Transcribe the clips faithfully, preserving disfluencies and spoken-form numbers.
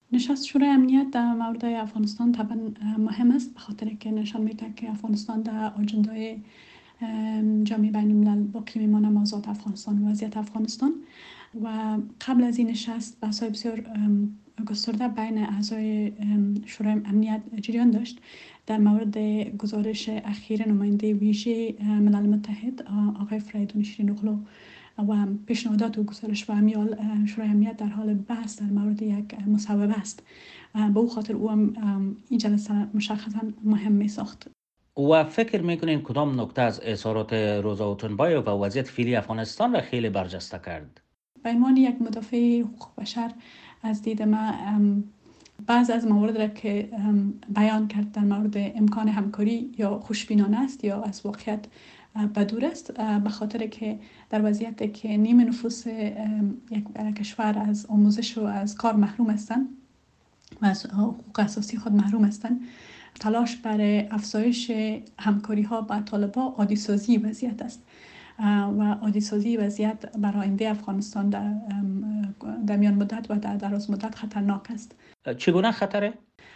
نشست شورای امنیت در مورد افغانستان طبعا مهم است، به خاطر که نشان میده که افغانستان در اجندای جامعه بین الملل باقی میمانه، موضوعات افغانستان و وضعیت افغانستان. و قبل از این نشست بحث‌های بسیار گسترده بین اعضای شورای امنیت جریان داشت در مورد گزارش اخیر نماینده ویژه ملل متحد آقای فریدون شیرین اغلو و پیشنهادات و گزارش و امیال شورای امنیت در حال بحث در مورد یک مصوبه است. به او خاطر او هم این جلسه مشخصا مهم می ساخت. و فکر میکنین کدام نکته از اظهارات روزا اوتونبایوف و وضعیت فعلی افغانستان را خیلی برجسته کرد؟ به عنوان یک مدافع حقوق بشر از دید من بعض از موارد را که بیان کرد در مورد امکان همکاری یا خوشبینانه است یا از واقعیت بدور است، به خاطر که در وضعیتی که نیم نفوس یک کشور از آموزش و از کار محروم هستند و از حقوق اساسی خود محروم هستند، تلاش برای افزایش همکاری ها با طالبان عادی سازی وضعیت است و عادی سازی وضعیت برای آینده افغانستان در, در میان مدت و در دراز مدت خطرناک است. چگونه خطره؟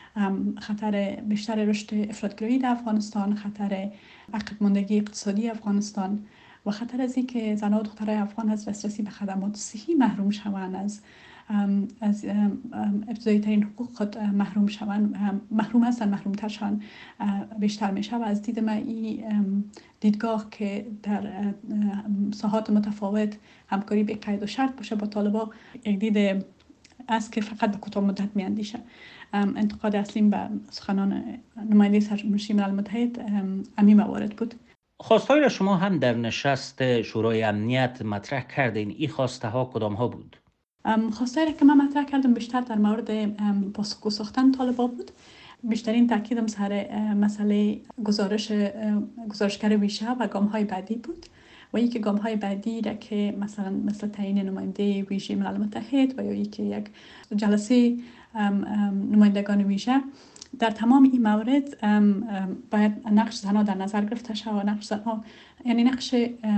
خطر بیشتر رشد افراطگرایی در افغانستان، خطر عقب ماندگی اقتصادی افغانستان و خطر از اینکه زنان و دخترای افغان از دسترسی به خدمات صحی محروم شوند، از از ابتدایی ترین حقوق خود محروم شوند، محروم هستند، محروم تر شوند بیشتر میشه. و از دید من این دیدگاه که در ساحات متفاوت همکاری به قید و شرط باشه با طالبان یک دید است که فقط به کوتاه مدت میاندیشه. انتقاد اصلیم به سخنان نماینده سرمشی ملل متحد همین موارد بود. خواسته‌ای را شما هم در نشست شورای امنیت مطرح کردین. این خواسته ها کدام ها بود؟ خواسته‌ای را که من مطرح کردم بیشتر در مورد پاسخگو ساختن طالبان بود. بیشترین تاکیدم سر مسئله گزارش گزارشگر ویژه و گام‌های بعدی بود و اینکه گام‌های بعدی را که مثلا مثل تعیین نماینده ویژه ملل متحد و یا اینکه یک جلسه نمایندگان ویژه، در تمام این موارد باید نقش زنها در نظر گرفته شود و نقش زنها یعنی نقش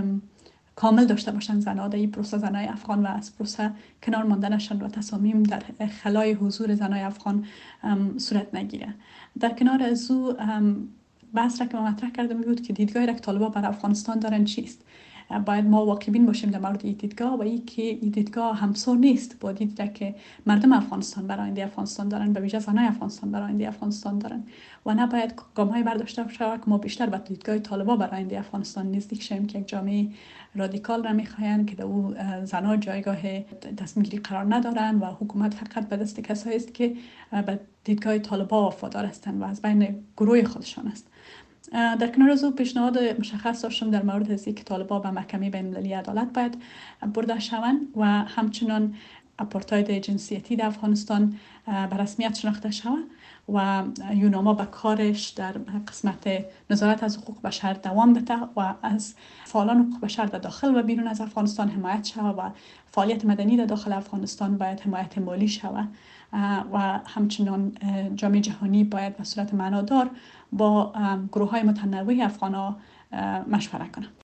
کامل داشته باشند زنها در این پروسه، زنای افغان و از پروسه کنار ماندنشان و تصامیم در خلای حضور زنای افغان صورت نگیره. در کنار از او بحث را که ما مطرح کردم بود که دیدگاهی را که طالبان برای افغانستان دارن چیست. باید ما واقع‌بین باشیم در مورد این دیدگاه و این که این دیدگاه همسو نیست با دیدگاهی که مردم افغانستان برای آینده افغانستان دارن، به ویژه زنای افغانستان برای آینده افغانستان دارن و نباید گام‌های برداشته شود که ما بیشتر به دیدگاه طالبان برای آینده افغانستان نزدیک شیم که یک جامعه رادیکال را می‌خواهند که در او زنها جایگاه تصمیم‌گیری قرار ندارن و حکومت فقط به دست کسایی است که به دیدگاه طالبان وفادار هستند و از بین گروه خودشان است. در کنار از او پیشنهاد مشخص داشتم در مورد از اینکه طالبان به محکمه بین المللی عدالت باید برده شوند و همچنان آپارتاید جنسیتی در افغانستان به رسمیت شناخته شود و یوناما به کارش در قسمت نظارت از حقوق بشر دوام بده و از فعالان حقوق بشر در داخل و بیرون از افغانستان حمایت شود و فعالیت مدنی در داخل افغانستان باید حمایت مالی شود و همچنان جامعه جهانی باید به صورت معنادار با گروه های متنوع افغان ها مشوره کنند.